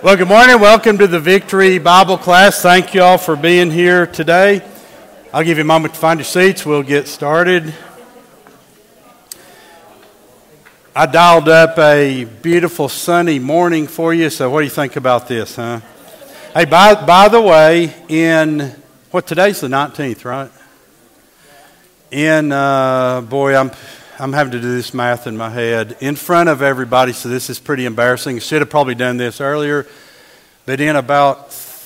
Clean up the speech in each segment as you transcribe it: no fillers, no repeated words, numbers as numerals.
Well, good morning. Welcome to the Victory Bible class. Thank you all for being here today. I'll give you a moment to find your seats. We'll get started. I dialed up a beautiful sunny morning for you, so what do you think about this, huh? Hey, by the way, today's the 19th, right? I'm having to do this math in my head. In front of everybody, so this is pretty embarrassing. Should have probably done this earlier. But in about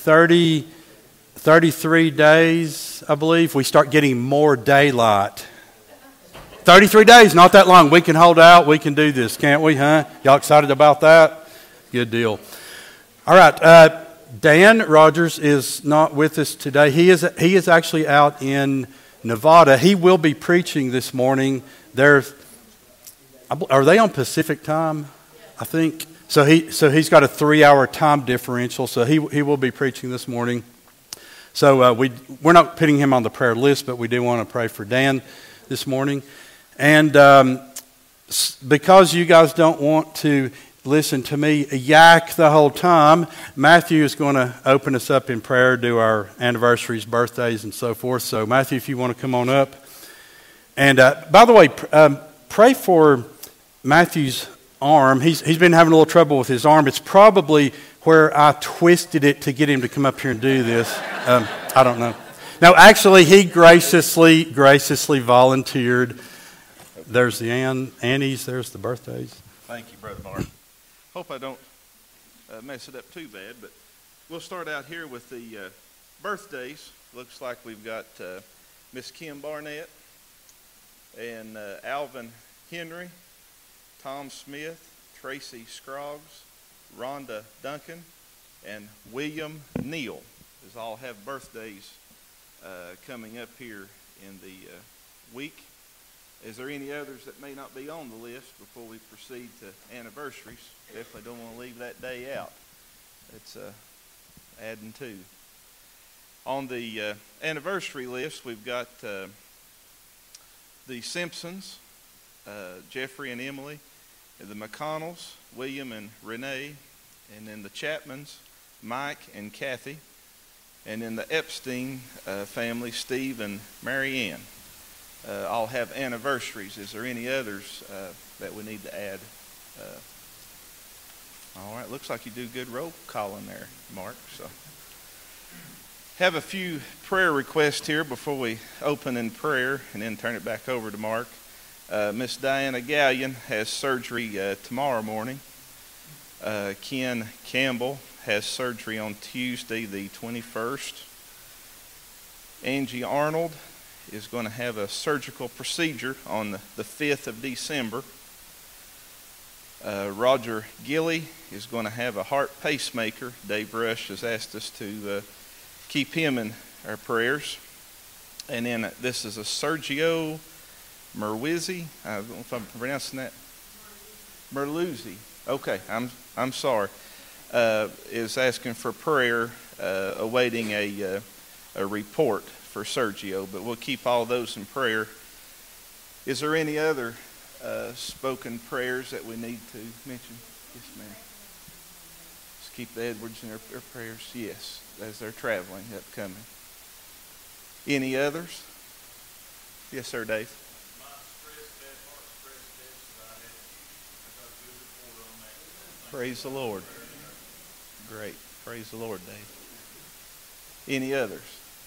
33 days, I believe, we start getting more daylight. 33 days, not that long. We can hold out. We can do this, can't we, huh? Y'all excited about that? Good deal. All right. Dan Rogers is not with us today. He is actually out in Nevada. He will be preaching this morning. Are they on Pacific time? I think so. He's got a 3-hour time differential, so he will be preaching this morning. So we're not putting him on the prayer list, but we do want to pray for Dan this morning. And because you guys don't want to listen to me yak the whole time, Matthew is going to open us up in prayer, do our anniversaries, birthdays, and so forth. So Matthew, if you want to come on up. And by the way, pray for Matthew's arm. He's been having a little trouble with his arm. It's probably where I twisted it to get him to come up here and do this. I don't know. No, actually, he graciously volunteered. There's the Annie's. There's the birthdays. Thank you, Brother Mark. Hope I don't mess it up too bad, but we'll start out here with the birthdays. Looks like we've got Miss Kim Barnett and Alvin Henry, Tom Smith, Tracy Scroggs, Rhonda Duncan, and William Neal. These all have birthdays coming up here in the week. Is there any others that may not be on the list before we proceed to anniversaries? Definitely don't want to leave that day out. It's adding two. On the anniversary list, we've got the Simpsons, Jeffrey and Emily, the McConnells, William and Renee, and then the Chapmans, Mike and Kathy, and then the Epstein family, Steve and Mary Ann. All have anniversaries. Is there any others that we need to add? All right, looks like you do good roll calling there, Mark. So, have a few prayer requests here before we open in prayer and then turn it back over to Mark. Miss Diana Gallion has surgery tomorrow morning. Ken Campbell has surgery on Tuesday the 21st. Angie Arnold is going to have a surgical procedure on the 5th of December. Roger Gilley is going to have a heart pacemaker. Dave Rush has asked us to keep him in our prayers. And then this is a Sergio Merwizzi. I don't know if I'm pronouncing that. Merluzzi. Okay, I'm sorry. Is asking for prayer, awaiting a report for Sergio, but we'll keep all those in prayer. Is there any other spoken prayers that we need to mention? Yes, ma'am. Just keep the Edwards in their prayers. Yes, as they're traveling, upcoming. Any others? Yes, sir, Dave. Praise the Lord. Great. Praise the Lord, Dave. Any others?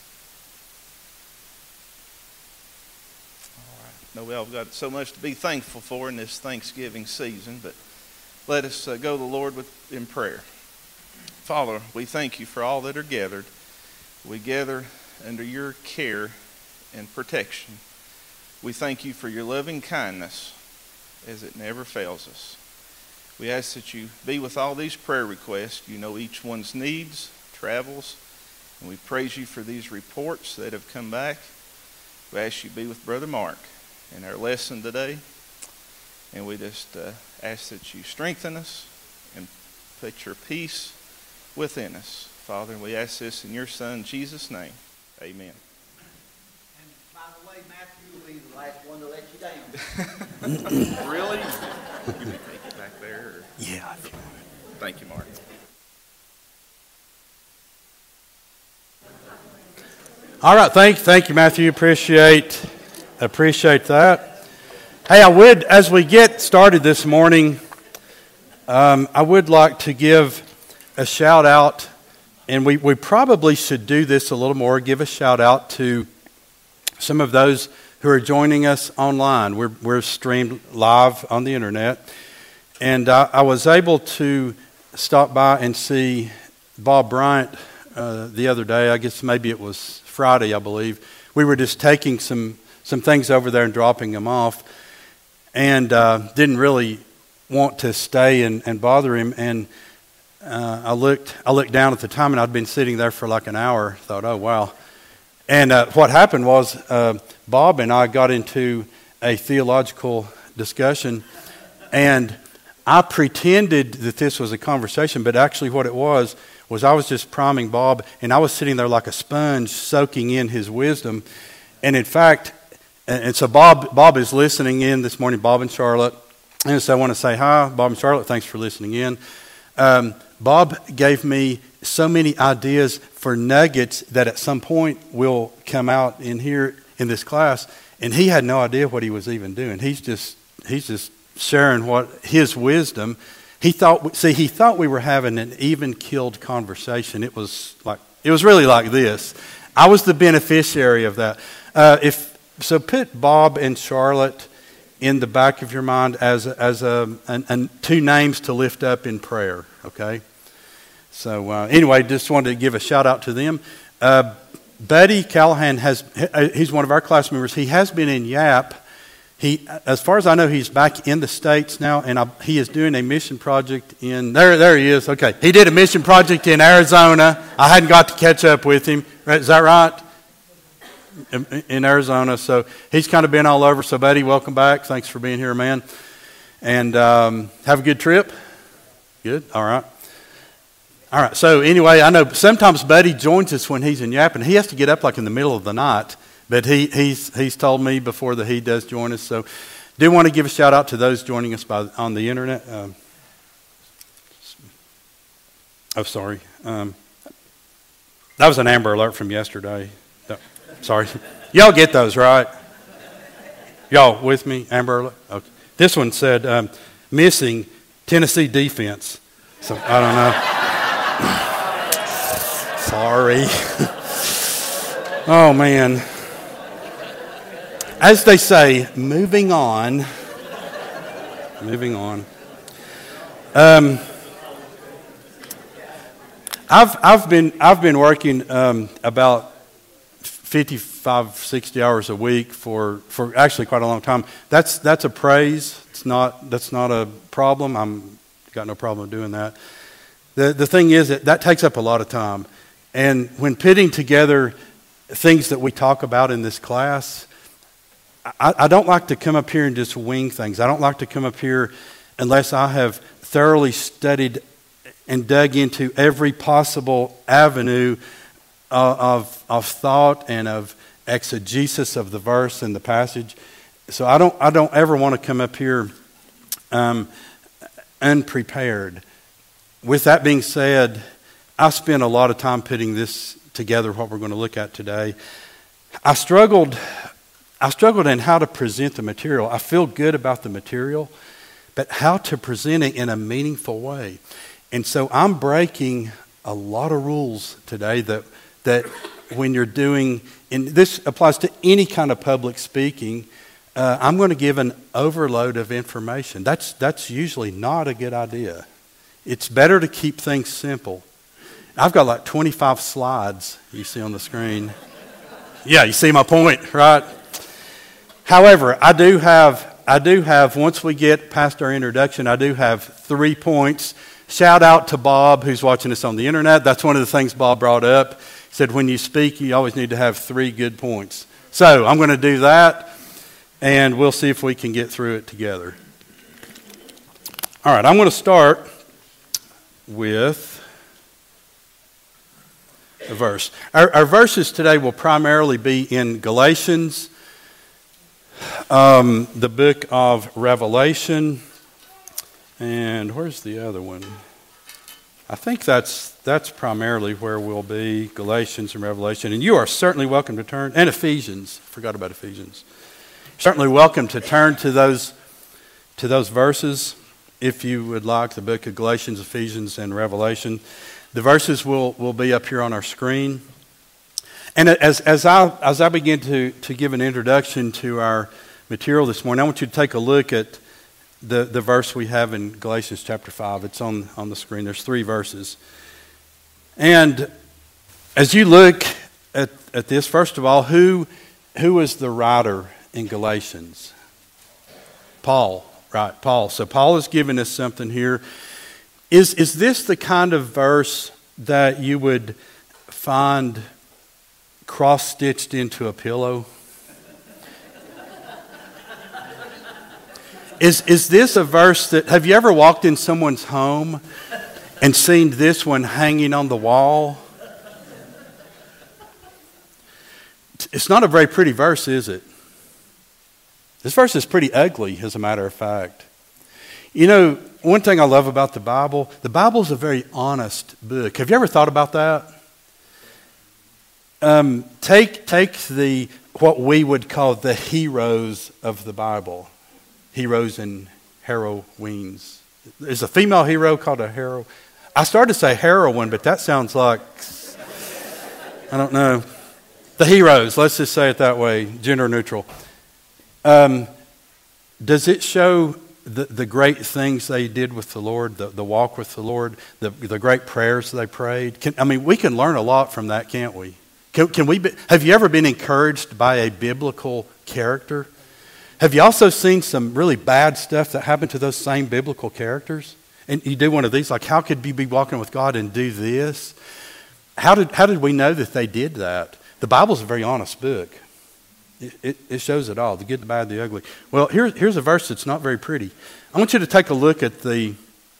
No, we've got so much to be thankful for in this Thanksgiving season, but let us go to the Lord in prayer. Father, we thank you for all that are gathered. We gather under your care and protection. We thank you for your loving kindness as it never fails us. We ask that you be with all these prayer requests. You know each one's needs, travels, and we praise you for these reports that have come back. We ask you to be with Brother Mark in our lesson today, and we just ask that you strengthen us and put your peace within us. Father, we ask this in your Son, Jesus' name. Amen. And by the way, Matthew will be the last one to let you down. Really? You may take it back there. Or... Yeah. Thank you, Mark. All right, thank you, Matthew. Appreciate that. Hey, I would, as we get started this morning, I would like to give a shout out, and we probably should do this a little more. Give a shout out to some of those who are joining us online. We're streamed live on the internet, and I was able to stop by and see Bob Bryant the other day. I guess maybe it was Friday, I believe. We were just taking some things over there and dropping them off, and didn't really want to stay and bother him. And I looked down at the time, and I'd been sitting there for like an hour. Thought, oh wow. And what happened was Bob and I got into a theological discussion, and I pretended that this was a conversation, but actually what it was I was just priming Bob, and I was sitting there like a sponge soaking in his wisdom. And in fact, and so Bob is listening in this morning, Bob and Charlotte. And so I want to say hi, Bob and Charlotte, thanks for listening in. Bob gave me so many ideas for nuggets that at some point will come out in here in this class, and he had no idea what he was even doing. He's just sharing what his wisdom. He thought we were having an even-keeled conversation. It was really like this. I was the beneficiary of that. So put Bob and Charlotte in the back of your mind as two names to lift up in prayer. Okay. So anyway, just wanted to give a shout out to them. Buddy Callahan he's one of our class members. He has been in Yap. As far as I know, he's back in the States now, and he is doing a mission project in, there he is, okay. He did a mission project in Arizona. I hadn't got to catch up with him. Is that right? In Arizona. So he's kind of been all over. So, buddy, welcome back. Thanks for being here, man. And have a good trip. Good? All right. All right. So anyway, I know sometimes Buddy joins us when he's in Yap, and he has to get up like in the middle of the night. But he's told me before that he does join us. So do want to give a shout out to those joining us on the internet. Sorry. That was an Amber Alert from yesterday. Sorry. Y'all get those, right? Y'all with me? Amber Alert? Okay. This one said, missing Tennessee defense. So I don't know. Sorry. Oh, man. As they say, moving on. I've been working about 55, 60 hours a week for actually quite a long time. That's a praise. That's not a problem. I'm got no problem doing that. The thing is that takes up a lot of time, and when putting together things that we talk about in this class, I don't like to come up here and just wing things. I don't like to come up here unless I have thoroughly studied and dug into every possible avenue of thought and of exegesis of the verse and the passage. So I don't ever want to come up here unprepared. With that being said, I spent a lot of time putting this together, what we're going to look at today. I struggled in how to present the material. I feel good about the material, but how to present it in a meaningful way. And so I'm breaking a lot of rules today that when you're doing, and this applies to any kind of public speaking, I'm going to give an overload of information. That's usually not a good idea. It's better to keep things simple. I've got like 25 slides you see on the screen. Yeah, you see my point, right? However, I do have, once we get past our introduction, I do have 3 points. Shout out to Bob, who's watching us on the internet. That's one of the things Bob brought up. He said, when you speak, you always need to have 3 good points. So I'm going to do that, and we'll see if we can get through it together. All right, I'm going to start with a verse. Our verses today will primarily be in Galatians, the book of Revelation, and where's the other one? I think that's primarily where we'll be, Galatians and Revelation. And you are certainly welcome to turn, and Ephesians. Forgot about Ephesians. Certainly welcome to turn to those verses if you would like, the book of Galatians, Ephesians, and Revelation. The verses will be up here on our screen. And as I begin to give an introduction to our material this morning, I want you to take a look at the verse we have in Galatians chapter 5. It's on the screen. There's 3 verses. And as you look at this, first of all, who is the writer in Galatians? Paul, right? Paul. So Paul is giving us something here. Is this the kind of verse that you would find cross-stitched into a pillow? Is this a verse that, have you ever walked in someone's home and seen this one hanging on the wall? It's not a very pretty verse, is it? This verse is pretty ugly, as a matter of fact. You know, one thing I love about the Bible is a very honest book. Have you ever thought about that? Take what we would call the heroes of the Bible. Heroes and heroines. There's a female hero called a hero. I started to say heroine, but that sounds like, I don't know. The heroes, let's just say it that way, gender neutral. Does it show the great things they did with the Lord, the walk with the Lord, the great prayers they prayed? We can learn a lot from that, can't we? Have you ever been encouraged by a biblical character? Have you also seen some really bad stuff that happened to those same biblical characters? And you do one of these, like, how could you be walking with God and do this? How did we know that they did that? The Bible's a very honest book. It shows it all, the good, the bad, the ugly. Well, here's a verse that's not very pretty. I want you to take a look at the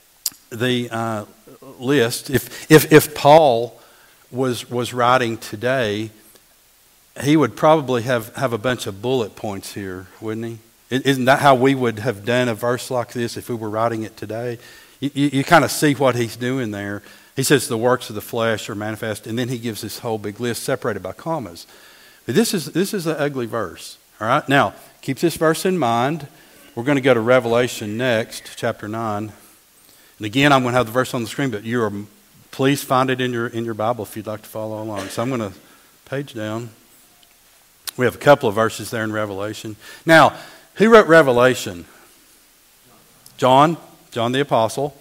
list. If Paul was writing today, he would probably have a bunch of bullet points here, wouldn't he? Isn't that how we would have done a verse like this if we were writing it today? You kind of see what he's doing there. He says the works of the flesh are manifest, and then he gives this whole big list separated by commas. But this is an ugly verse. All right? Now, keep this verse in mind. We're going to go to Revelation next, chapter 9. And again, I'm going to have the verse on the screen, but please find it in your Bible if you'd like to follow along. So I'm going to page down. We have a couple of verses there in Revelation. Now, who wrote Revelation? John the Apostle.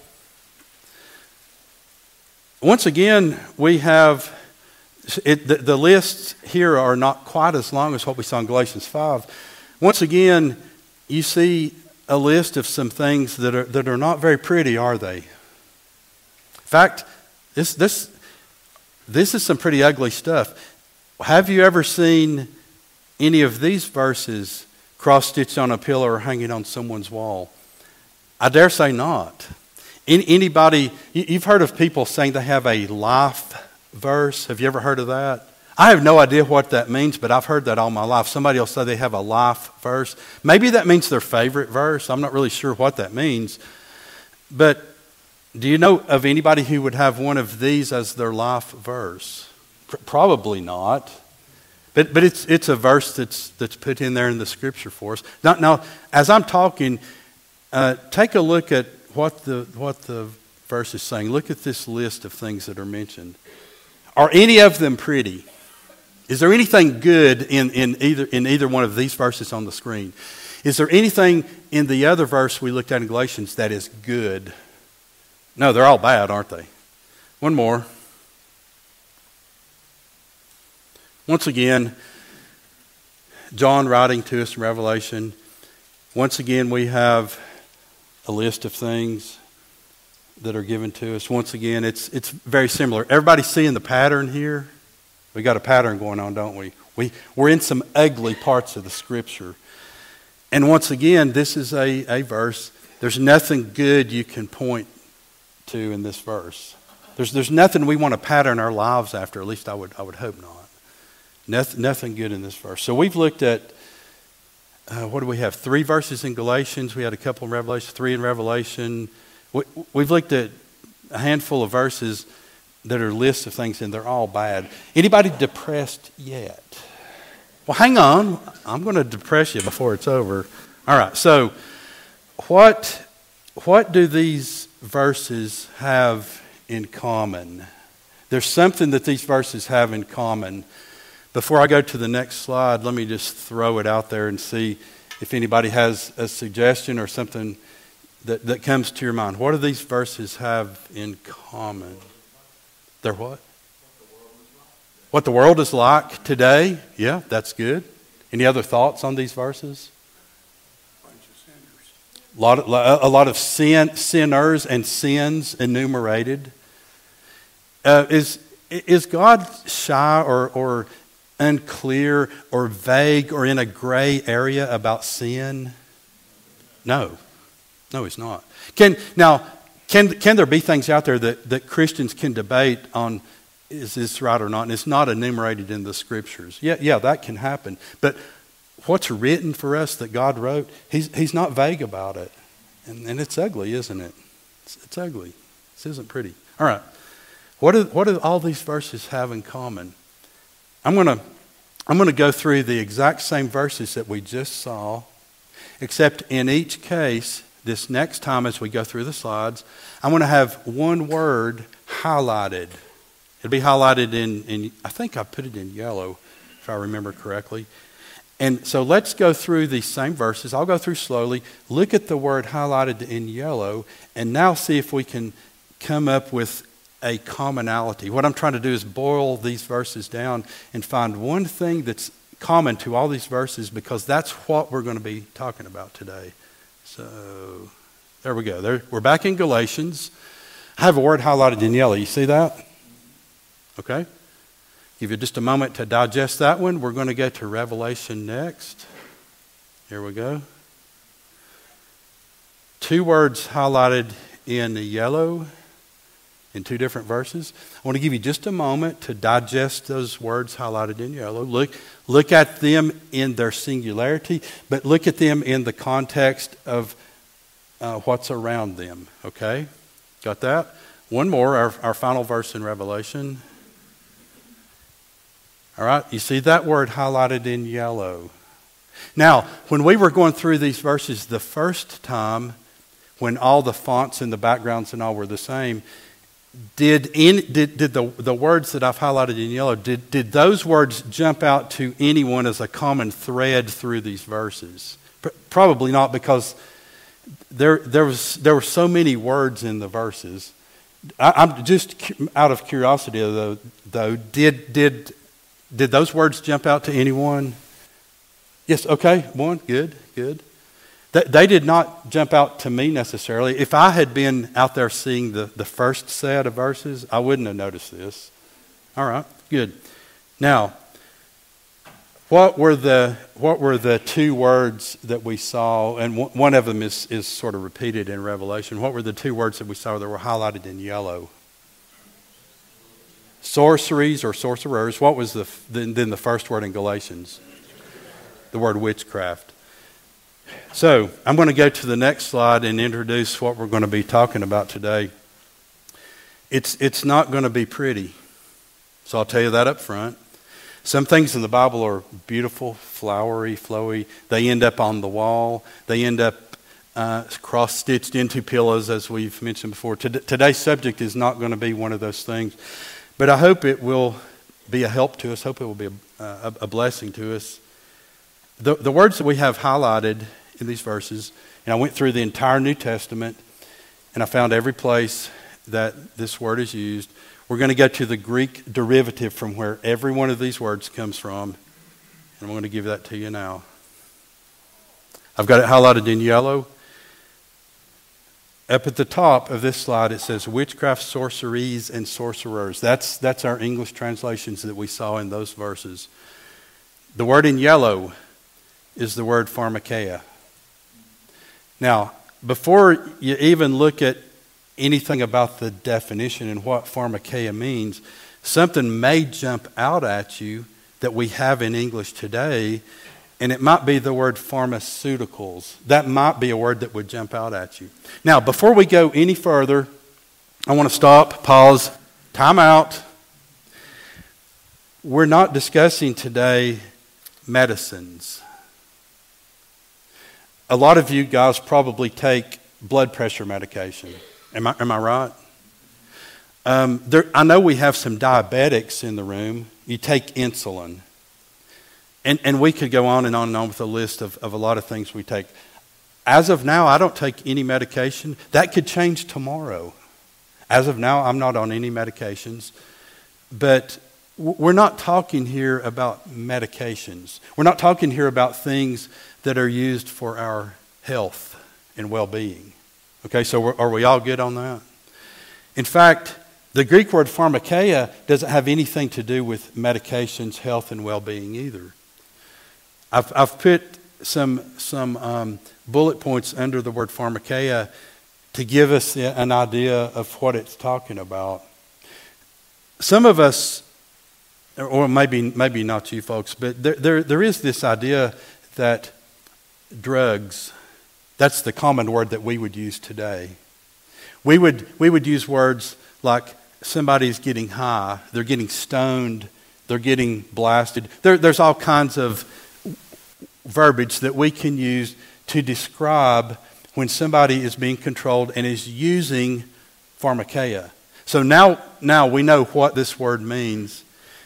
Once again, we have, the lists here are not quite as long as what we saw in Galatians 5. Once again, you see a list of some things that are not very pretty, are they? In fact, this is some pretty ugly stuff. Have you ever seen any of these verses cross-stitched on a pillow or hanging on someone's wall? I dare say not. Anybody, you've heard of people saying they have a life verse. Have you ever heard of that? I have no idea what that means, but I've heard that all my life. Somebody will say they have a life verse. Maybe that means their favorite verse. I'm not really sure what that means. But do you know of anybody who would have one of these as their life verse? Probably not. But it's a verse that's put in there in the Scripture for us. Now, as I'm talking, take a look at what the verse is saying. Look at this list of things that are mentioned. Are any of them pretty? Is there anything good in either one of these verses on the screen? Is there anything in the other verse we looked at in Galatians that is good? No, they're all bad, aren't they? One more. Once again, John writing to us in Revelation. Once again, we have a list of things that are given to us. Once again, it's very similar. Everybody seeing the pattern here? We got a pattern going on, don't we? We're in some ugly parts of the Scripture. And once again, this is a verse. There's nothing good you can point to in this verse. There's nothing we want to pattern our lives after. At least I would hope not. Nothing good in this verse. So we've looked at, what do we have? 3 verses in Galatians. We had a couple in Revelation, 3 in Revelation. We've looked at a handful of verses that are lists of things, and they're all bad. Anybody depressed yet? Well, hang on. I'm going to depress you before it's over. All right, so what do these verses have in common? There's something that these verses have in common. Before I go to the next slide, let me just throw it out there and see if anybody has a suggestion or something that comes to your mind. What do these verses have in common? They're what? What the world is like today. Yeah, that's good. Any other thoughts on these verses? A lot of sinners and sins enumerated. Is God shy or unclear or vague or in a gray area about sin? No, he's not. Can there be things out there that Christians can debate on, is this right or not? And it's not enumerated in the scriptures. Yeah, that can happen. But what's written for us that God wrote, he's not vague about it. And it's ugly, isn't it? It's ugly. This isn't pretty. All right. What do all these verses have in common? I'm going to go through the exact same verses that we just saw, except in each case, this next time as we go through the slides, I'm going to have one word highlighted. It'll be highlighted in I think I put it in yellow, if I remember correctly. And so let's go through these same verses. I'll go through slowly, look at the word highlighted in yellow, and now see if we can come up with a commonality. What I'm trying to do is boil these verses down and find one thing that's common to all these verses, because that's what we're going to be talking about today. So there we go. We're back in Galatians. I have a word highlighted in yellow. You see that? Okay. Give you just a moment to digest that one. We're going to go to Revelation next. Here we go. Two words highlighted in the yellow in two different verses. I want to give you just a moment to digest those words highlighted in yellow. Look at them in their singularity, but look at them in the context of what's around them. Okay? Got that? One more, our final verse in Revelation. All right, you see that word highlighted in yellow. Now, when we were going through these verses the first time, when all the fonts and the backgrounds and all were the same, did the words that I've highlighted in yellow, did those words jump out to anyone as a common thread through these verses? Probably not, because there were so many words in the verses. I'm just out of curiosity though, did those words jump out to anyone? Yes, okay, one, good. They did not jump out to me necessarily. If I had been out there seeing the first set of verses, I wouldn't have noticed this. All right, good. Now, what were the two words that we saw? And one of them is sort of repeated in Revelation. What were the two words that we saw that were highlighted in yellow? Sorceries or sorcerers. What was then the first word in Galatians? The word witchcraft. So I'm going to go to the next slide and introduce what we're going to be talking about today. It's not going to be pretty. So I'll tell you that up front. Some things in the Bible are beautiful, flowery, flowy. They end up on the wall. They end up cross-stitched into pillows, as we've mentioned before. Today's subject is not going to be one of those things. But I hope it will be a help to us. Hope it will be a blessing to us. The words that we have highlighted in these verses, and I went through the entire New Testament, and I found every place that this word is used. We're going to go to the Greek derivative from where every one of these words comes from, and I'm going to give that to you now. I've got it highlighted in yellow. Up at the top of this slide, it says witchcraft, sorceries, and sorcerers. That's our English translations that we saw in those verses. The word in yellow is the word pharmakeia. Now, before you even look at anything about the definition and what pharmakeia means, something may jump out at you that we have in English today, and it might be the word pharmaceuticals. That might be a word that would jump out at you. Now, before we go any further, I want to stop, pause, time out. We're not discussing today medicines. A lot of you guys probably take blood pressure medication. Am I right? I know we have some diabetics in the room. You take insulin. And we could go on and on with a list of a lot of things we take. As of now, I don't take any medication. That could change tomorrow. As of now, I'm not on any medications. But we're not talking here about medications. We're not talking here about things that are used for our health and well-being. Okay, so are we all good on that? In fact, the Greek word pharmakeia doesn't have anything to do with medications, health, and well-being either. I've put some bullet points under the word pharmakeia to give us an idea of what it's talking about. Some of us, or maybe not you folks, but there is this idea that drugs, that's the common word that we would use today. We would use words like somebody's getting high, they're getting stoned, they're getting blasted. There's all kinds of verbiage that we can use to describe when somebody is being controlled and is using pharmakeia. So now we know what this word means.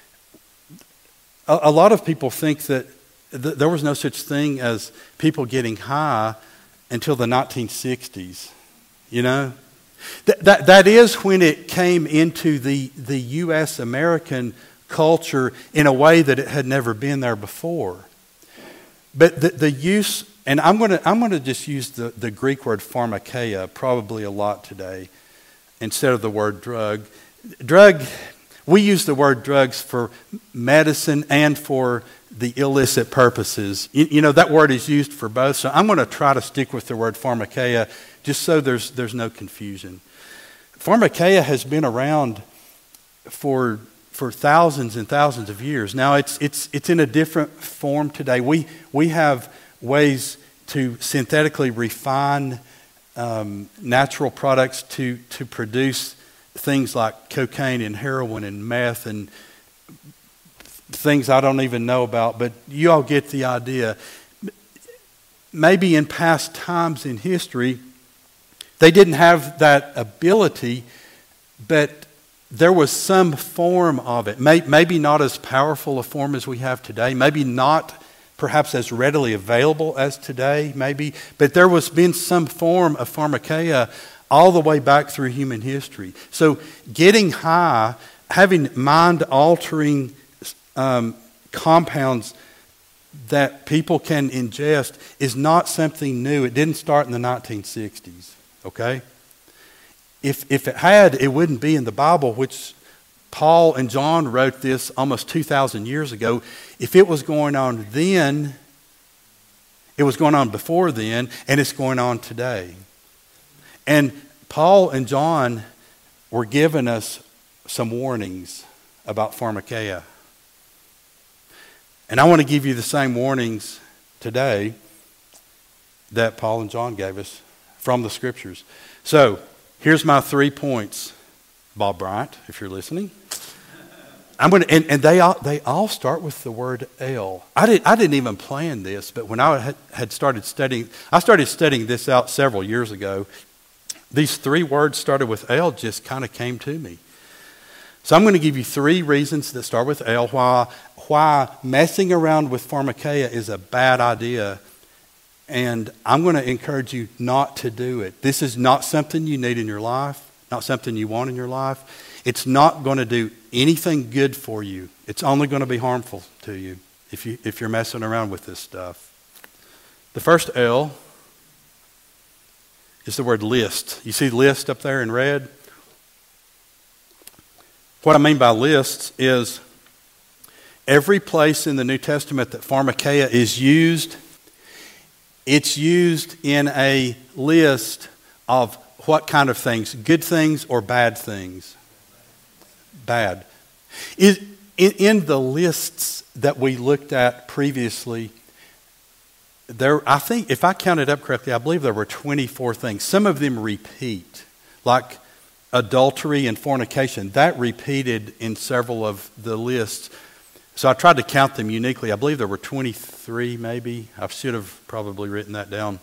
A lot of people think that there was no such thing as people getting high until the 1960s. You know? That is when it came into the U.S. American culture in a way that it had never been there before. But the use, and I'm going to just use the Greek word pharmakeia probably a lot today instead of the word drug. Drug, we use the word drugs for medicine and for the illicit purposes. You know, that word is used for both, so I'm going to try to stick with the word pharmakeia just so there's no confusion. Pharmakeia has been around for thousands and thousands of years. Now it's in a different form today. We have ways to synthetically refine natural products to produce things like cocaine and heroin and meth and things I don't even know about, but you all get the idea. Maybe in past times in history, they didn't have that ability, but there was some form of it. Maybe not as powerful a form as we have today. Maybe not perhaps as readily available as today, maybe. But there was been some form of pharmakeia all the way back through human history. So getting high, having mind-altering compounds that people can ingest is not something new. It didn't start in the 1960s, okay? If it had, it wouldn't be in the Bible, which Paul and John wrote this almost 2,000 years ago. If it was going on then, it was going on before then, and it's going on today. And Paul and John were giving us some warnings about pharmakeia. And I want to give you the same warnings today that Paul and John gave us from the Scriptures. So, here's my 3 points, Bob Bryant, if you're listening. I'm going to, and they all start with the word L. I didn't even plan this, but when I had started studying, I started studying this out several years ago. These 3 words started with L just kind of came to me. So I'm going to give you 3 reasons that start with L why messing around with pharmakeia is a bad idea. And I'm going to encourage you not to do it. This is not something you need in your life, not something you want in your life. It's not going to do anything good for you. It's only going to be harmful to you if you're messing around with this stuff. The first L is the word list. You see list up there in red? What I mean by lists is every place in the New Testament that pharmakeia is used, it's used in a list of what kind of things? Good things or bad things? Bad. In the lists that we looked at previously, I think, if I counted up correctly, I believe there were 24 things. Some of them repeat. Like adultery and fornication. That repeated in several of the lists. So I tried to count them uniquely. I believe there were 23 maybe. I should have probably written that down.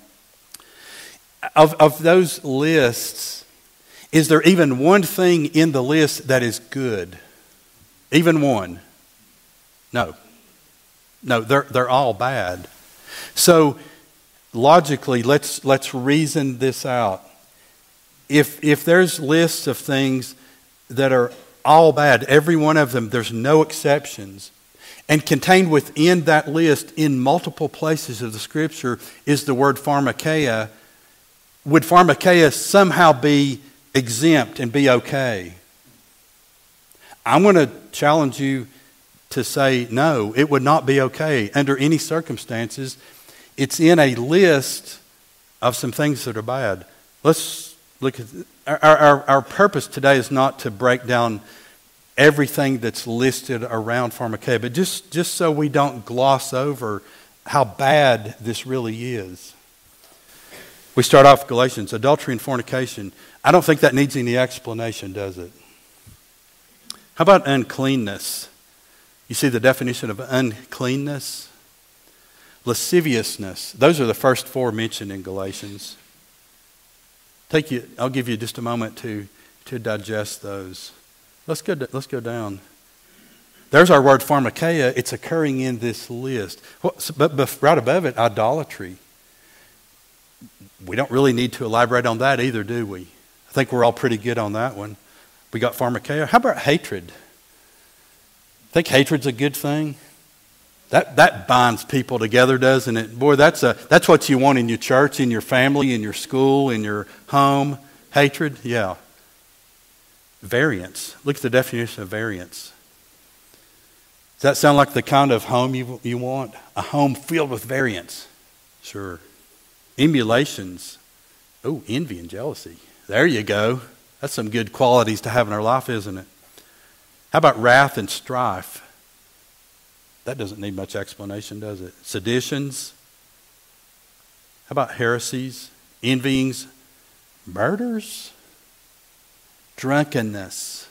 Of those lists, is there even one thing in the list that is good? Even one? No. No, they're all bad. So logically, let's reason this out. If there's lists of things that are all bad, every one of them, there's no exceptions, and contained within that list in multiple places of the Scripture is the word pharmakeia, would pharmakeia somehow be exempt and be okay? I'm going to challenge you to say no, it would not be okay under any circumstances. It's in a list of some things that are bad. Let's look at our purpose today is not to break down everything that's listed around pharmakeia, but just so we don't gloss over how bad this really is. We start off Galatians, adultery and fornication. I don't think that needs any explanation, does it? How about uncleanness? You see the definition of uncleanness? Lasciviousness. Those are the first four mentioned in Galatians. I'll give you just a moment to digest those. Let's go down. There's our word pharmakeia. It's occurring in this list. But right above it, idolatry. We don't really need to elaborate on that either, do we? I think we're all pretty good on that one. We got pharmakeia. How about hatred? Think hatred's a good thing? That binds people together, doesn't it? Boy, that's what you want in your church, in your family, in your school, in your home. Hatred, yeah. Variance. Look at the definition of variance. Does that sound like the kind of home you want? A home filled with variance. Sure. Emulations. Oh, envy and jealousy. There you go. That's some good qualities to have in our life, isn't it? How about wrath and strife? That doesn't need much explanation, does it? Seditions. How about heresies, envyings, murders, drunkenness?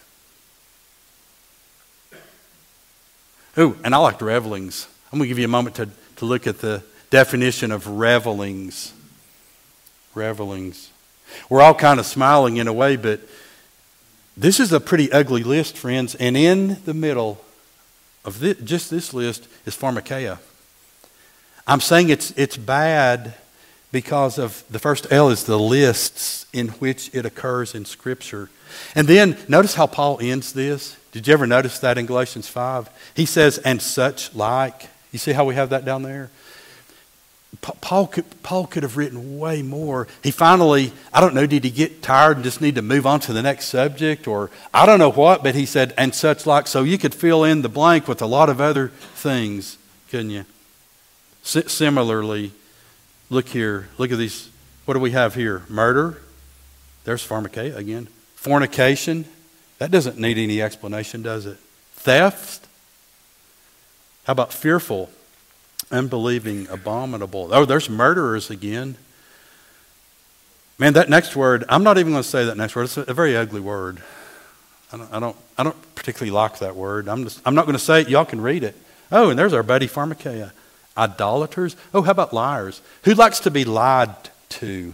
Ooh, and I liked revelings. I'm going to give you a moment to look at the definition of revelings. Revelings. We're all kind of smiling in a way, but this is a pretty ugly list, friends. And in the middle of just this list is pharmakeia. I'm saying it's bad because of the first L is the lists in which it occurs in Scripture. And then notice how Paul ends this. Did you ever notice that in Galatians 5? He says, and such like. You see how we have that down there? Paul could have written way more. He finally, I don't know, did he get tired and just need to move on to the next subject? Or I don't know what, but he said, and such like. So you could fill in the blank with a lot of other things, couldn't you? Similarly, look here. Look at these. What do we have here? Murder. There's pharmakeia again. Fornication. That doesn't need any explanation, does it? Theft. How about fearful? Unbelieving, abominable. Oh, there's murderers again. Man, that next word, I'm not even going to say that next word. It's a very ugly word. I don't particularly like that word. I'm not going to say it. Y'all can read it. Oh, and there's our buddy pharmakeia. Idolaters. Oh, how about liars? Who likes to be lied to?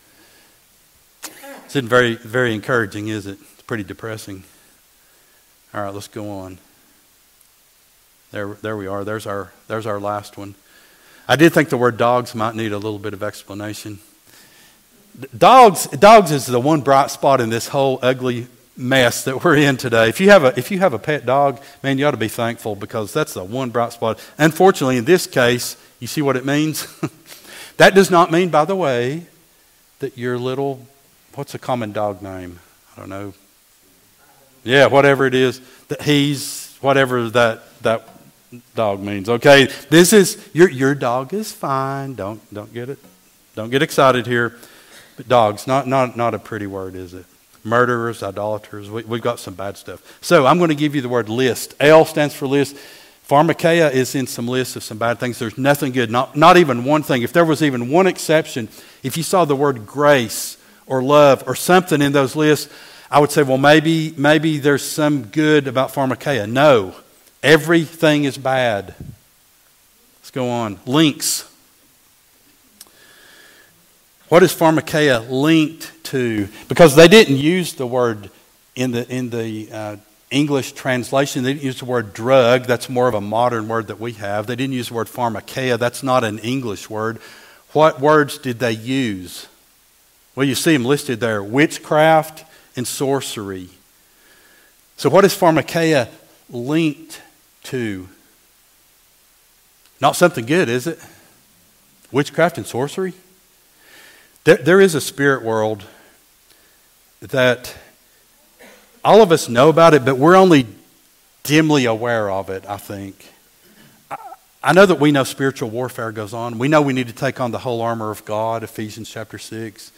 It's not very, very encouraging, is it? It's pretty depressing. All right, let's go on. There we are. There's our last one. I did think the word dogs might need a little bit of explanation. Dogs is the one bright spot in this whole ugly mess that we're in today. If you have a pet dog, man, you ought to be thankful because that's the one bright spot. Unfortunately, in this case, you see what it means? That does not mean, by the way, that your little, what's a common dog name? I don't know. Yeah, whatever it is, that he's, whatever that dog means. Okay, this is your dog is fine. Don't get excited here. But dogs, not a pretty word, is it? Murderers, idolaters. We've got some bad stuff. So I'm going to give you the word list. L stands for list. Pharmakeia is in some lists of some bad things. There's nothing good. Not even one thing. If there was even one exception, if you saw the word grace or love or something in those lists, I would say, well, maybe there's some good about pharmakeia. No, everything is bad. Let's go on. Links. What is pharmakeia linked to? Because they didn't use the word in the English translation. They didn't use the word drug. That's more of a modern word that we have. They didn't use the word pharmakeia. That's not an English word. What words did they use? Well, you see them listed there. Witchcraft and sorcery. So what is pharmakeia linked to? Not something good, is it? Witchcraft and sorcery? There is a spirit world that all of us know about it, but we're only dimly aware of it, I think. I know that we know spiritual warfare goes on. We know we need to take on the whole armor of God, Ephesians chapter 6.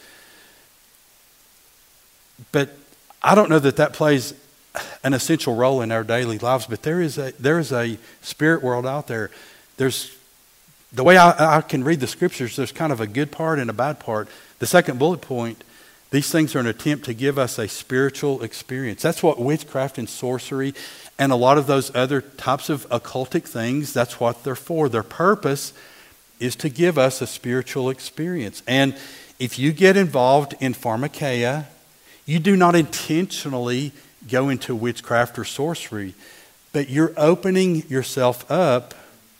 But I don't know that plays an essential role in our daily lives, but there is a spirit world out there. There's the way I can read the scriptures, there's kind of a good part and a bad part. The second bullet point, these things are an attempt to give us a spiritual experience. That's what witchcraft and sorcery and a lot of those other types of occultic things, that's what they're for. Their purpose is to give us a spiritual experience. And if you get involved in pharmakeia, you do not intentionally go into witchcraft or sorcery, but you're opening yourself up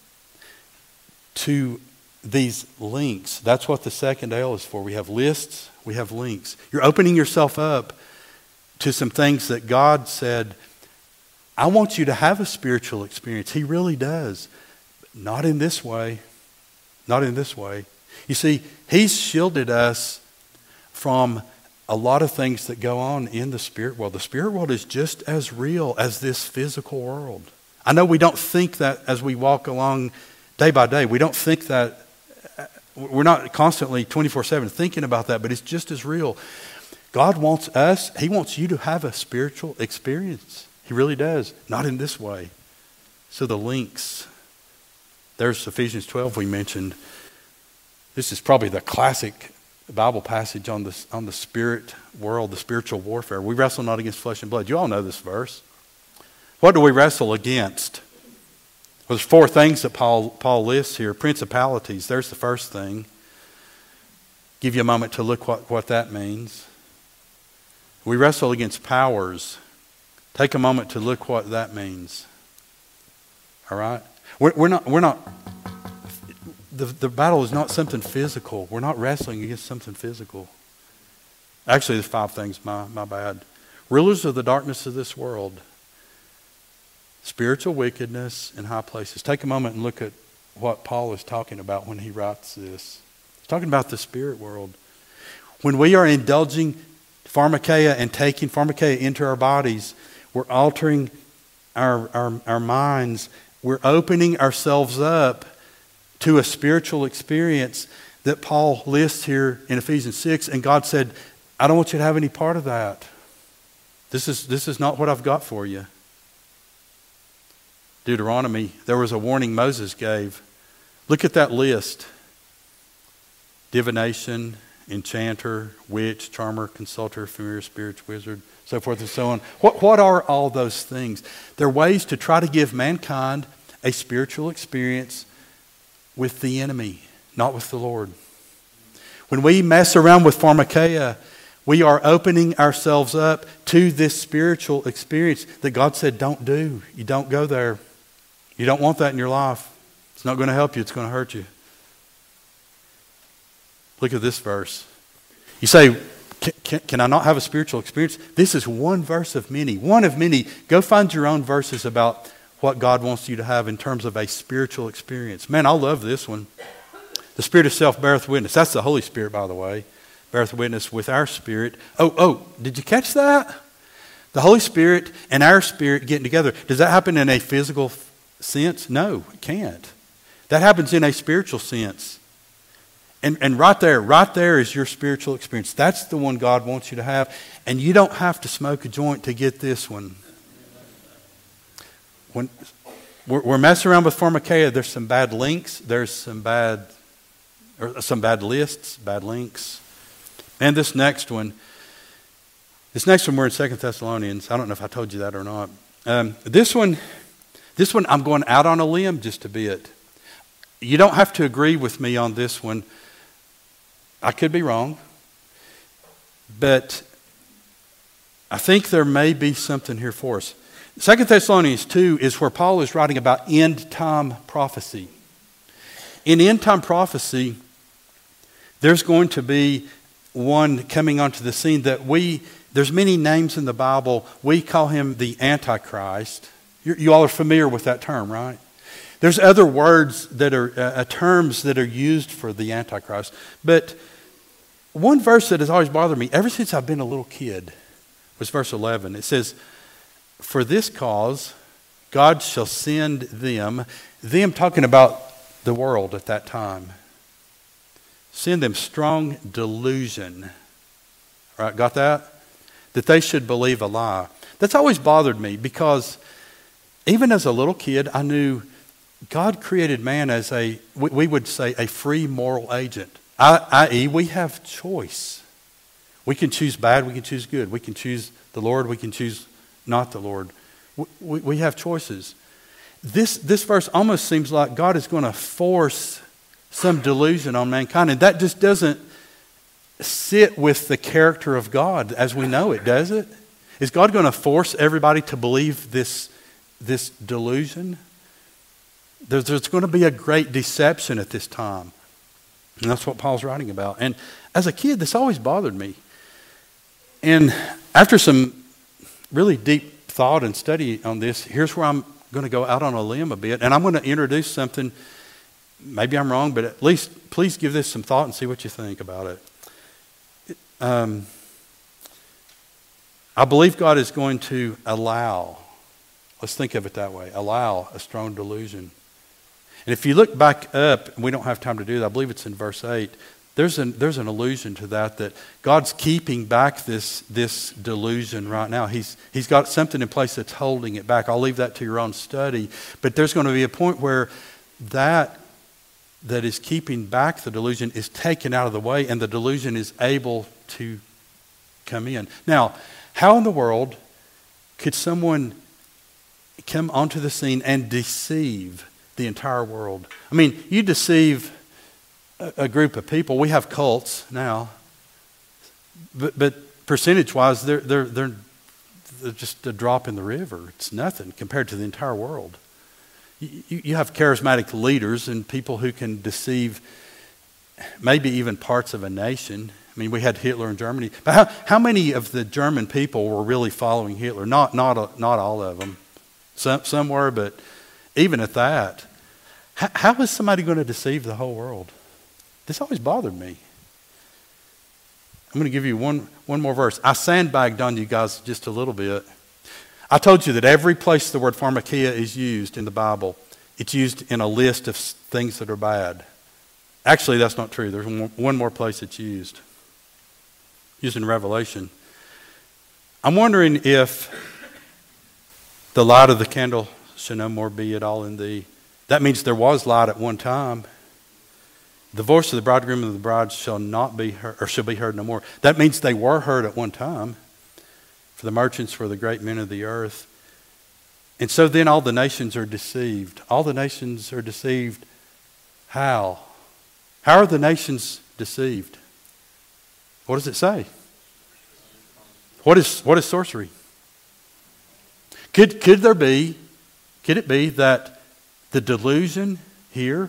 to these links. That's what the second L is for. We have lists, we have links. You're opening yourself up to some things that God said, I want you to have a spiritual experience. He really does. Not in this way. Not in this way. You see, He's shielded us from a lot of things that go on in the spirit world. The spirit world is just as real as this physical world. I know we don't think that as we walk along day by day. We don't think that, we're not constantly 24/7 thinking about that, but it's just as real. God wants us, He wants you to have a spiritual experience. He really does. Not in this way. So the links. There's Ephesians 12 we mentioned. This is probably the classic Bible passage on the spirit world, the spiritual warfare. We wrestle not against flesh and blood. You all know this verse. What do we wrestle against? Well, there's four things that Paul lists here. Principalities, there's the first thing. Give you a moment to look what that means. We wrestle against powers. Take a moment to look what that means. All right? We're not. The battle is not something physical. We're not wrestling against something physical. Actually, there's five things. My bad. Rulers of the darkness of this world. Spiritual wickedness in high places. Take a moment and look at what Paul is talking about when he writes this. He's talking about the spirit world. When we are indulging pharmakeia and taking pharmakeia into our bodies, we're altering our minds. We're opening ourselves up to a spiritual experience that Paul lists here in Ephesians 6. And God said, I don't want you to have any part of that. This is not what I've got for you. Deuteronomy, there was a warning Moses gave. Look at that list. Divination, enchanter, witch, charmer, consulter, familiar spirits, wizard, so forth and so on. What are all those things? They're ways to try to give mankind a spiritual experience with the enemy, not with the Lord. When we mess around with pharmakeia, we are opening ourselves up to this spiritual experience that God said don't do. You don't go there. You don't want that in your life. It's not going to help you. It's going to hurt you. Look at this verse. You say, can I not have a spiritual experience? This is one verse of many. One of many. Go find your own verses about what God wants you to have in terms of a spiritual experience. Man, I love this one. The Spirit of self beareth witness. That's the Holy Spirit, by the way. Beareth witness with our spirit. Oh, did you catch that? The Holy Spirit and our spirit getting together. Does that happen in a physical sense? No, it can't. That happens in a spiritual sense. And right there is your spiritual experience. That's the one God wants you to have. And you don't have to smoke a joint to get this one. When we're messing around with pharmakeia, there's some bad links. There's some bad lists, bad links. And this next one, This next one, we're in 2 Thessalonians. I don't know if I told you that or not. This one, I'm going out on a limb just a bit. You don't have to agree with me on this one. I could be wrong. But I think there may be something here for us. 2 Thessalonians 2 is where Paul is writing about end-time prophecy. In end-time prophecy, there's going to be one coming onto the scene that there's many names in the Bible. We call him the Antichrist. You all are familiar with that term, right? There's other words that are terms that are used for the Antichrist. But one verse that has always bothered me ever since I've been a little kid was verse 11. It says, "For this cause God shall send them," talking about the world at that time, "send them strong delusion." All right, got that? That they should believe a lie. That's always bothered me because even as a little kid, I knew God created man as we would say, a free moral agent. I.e., we have choice. We can choose bad, we can choose good. We can choose the Lord, we can choose not the Lord. We have choices. This verse almost seems like God is going to force some delusion on mankind, and that just doesn't sit with the character of God as we know it, does it? Is God going to force everybody to believe this delusion? There's going to be a great deception at this time. And that's what Paul's writing about. And as a kid, this always bothered me. And after some really deep thought and study on this, here's where I'm going to go out on a limb a bit. And I'm going to introduce something. Maybe I'm wrong, but at least please give this some thought and see what you think about it. I believe God is going to allow, let's think of it that way, allow a strong delusion. And if you look back up, we don't have time to do that, I believe it's in verse 8, there's an allusion to that God's keeping back this delusion right now. He's got something in place that's holding it back. I'll leave that to your own study. But there's going to be a point where that is keeping back the delusion is taken out of the way and the delusion is able to come in. Now, how in the world could someone come onto the scene and deceive the entire world? I mean, you deceive a group of people. We have cults now, but percentage-wise, they're just a drop in the river. It's nothing compared to the entire world. You have charismatic leaders and people who can deceive maybe even parts of a nation. I mean, we had Hitler in Germany. But how many of the German people were really following Hitler? Not all of them. Some were, but even at that, how is somebody going to deceive the whole world? This always bothered me. I'm going to give you one more verse. I sandbagged on you guys just a little bit. I told you that every place the word pharmakeia is used in the Bible, it's used in a list of things that are bad. Actually, that's not true. There's one more place it's used in Revelation. I'm wondering if the light of the candle shall no more be at all in thee. That means there was light at one time. The voice of the bridegroom and the bride shall not be heard, or shall be heard no more. That means they were heard at one time. For the merchants were the great men of the earth. And so then all the nations are deceived. All the nations are deceived. How? How are the nations deceived? What does it say? What is sorcery? Could it be that the delusion here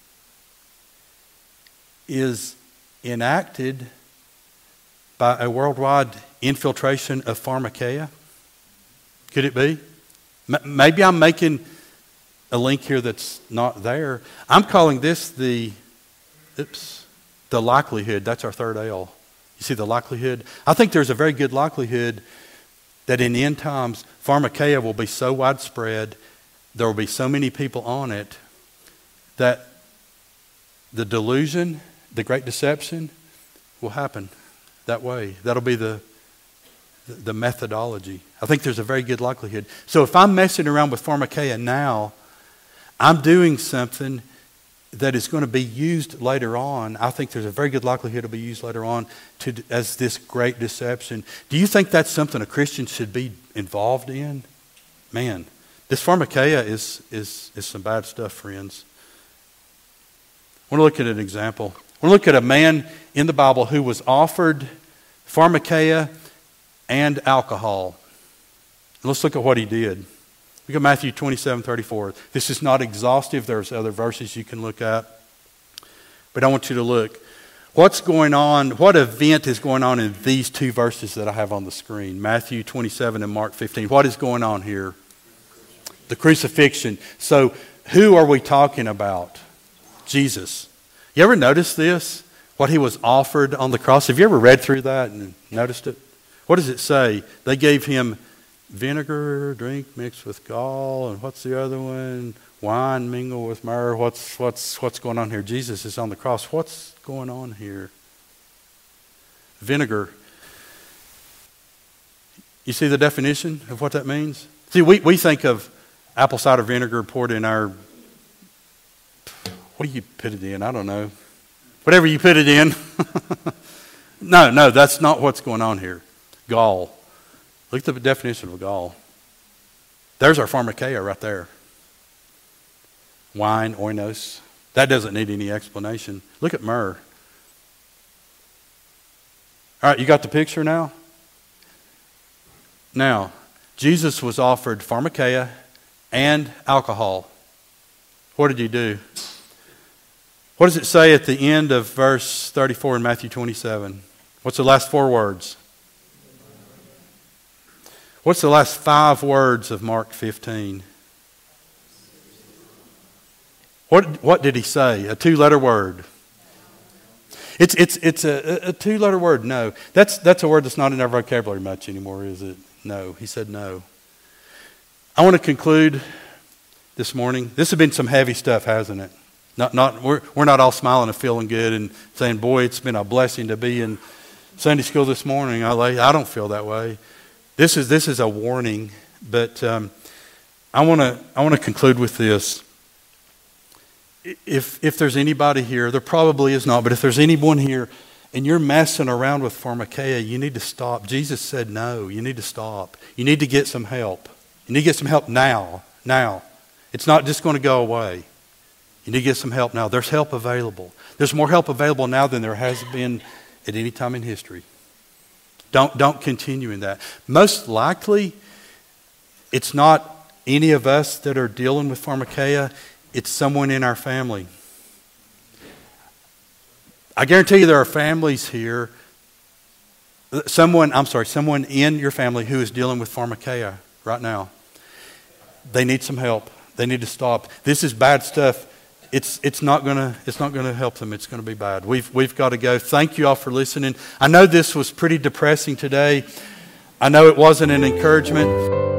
is enacted by a worldwide infiltration of pharmakeia? Could it be? Maybe I'm making a link here that's not there. I'm calling this the likelihood. That's our third L. You see the likelihood? I think there's a very good likelihood that in the end times, pharmakeia will be so widespread, there will be so many people on it, that the delusion, the great deception, will happen that way. That'll be the methodology. I think there's a very good likelihood. So if I'm messing around with pharmakeia now, I'm doing something that is going to be used later on. I think there's a very good likelihood it'll be used later on as this great deception. Do you think that's something a Christian should be involved in? Man, this pharmakeia is some bad stuff, friends. I want to look at an example. I want to look at a man in the Bible who was offered pharmakeia and alcohol. And let's look at what he did. Look at Matthew 27:34. This is not exhaustive. There's other verses you can look at. But I want you to look. What's going on? What event is going on in these two verses that I have on the screen? Matthew 27 and Mark 15. What is going on here? The crucifixion. So who are we talking about? Jesus. You ever notice this? What he was offered on the cross? Have you ever read through that and noticed it? What does it say? They gave him vinegar, drink mixed with gall, and what's the other one? Wine mingled with myrrh. What's going on here? Jesus is on the cross. What's going on here? Vinegar. You see the definition of what that means? See, we think of apple cider vinegar poured in our... What do you put it in? I don't know. Whatever you put it in. No, that's not what's going on here. Gall. Look at the definition of gall. There's our pharmakeia right there. Wine, oinos. That doesn't need any explanation. Look at myrrh. All right, you got the picture now? Now, Jesus was offered pharmakeia and alcohol. What did he do? What does it say at the end of verse 34 in Matthew 27? What's the last 4 words? What's the last 5 words of Mark 15? What did he say? A 2-letter word. It's a 2-letter word. No, that's a word that's not in our vocabulary much anymore, is it? No. He said no. I want to conclude this morning. This has been some heavy stuff, hasn't it? We're not all smiling and feeling good and saying, "Boy, it's been a blessing to be in Sunday school this morning." I don't feel that way. This is a warning, but I want to conclude with this. If there's anybody here, there probably is not, but if there's anyone here and you're messing around with pharmakeia, you need to stop. Jesus said no. You need to stop. You need to get some help. You need to get some help now. Now. It's not just going to go away. You need to get some help now. There's help available. There's more help available now than there has been at any time in history. Don't continue in that. Most likely, it's not any of us that are dealing with pharmakeia. It's someone in our family. I guarantee you there are families here. Someone in your family who is dealing with pharmakeia right now. They need some help. They need to stop. This is bad stuff. It's not gonna help them. It's gonna be bad. We've got to go. Thank you all for listening. I know this was pretty depressing today. I know it wasn't an encouragement.